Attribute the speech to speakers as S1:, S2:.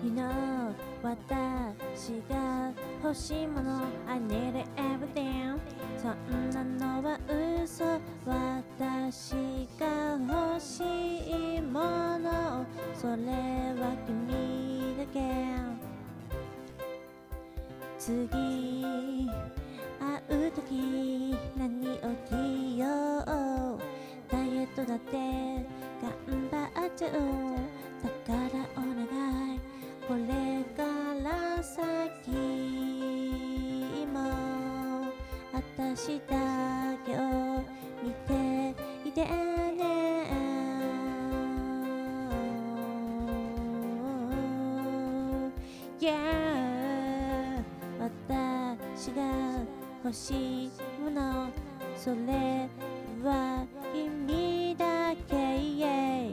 S1: You know 私が欲しいもの I need everything そんなのは嘘私が欲しいものそれは君だけ次会う時何を着ようダイエットだって頑張っちゃうだからお願いこれから先も私だけを見ていてねYeah 私が欲しいものそれは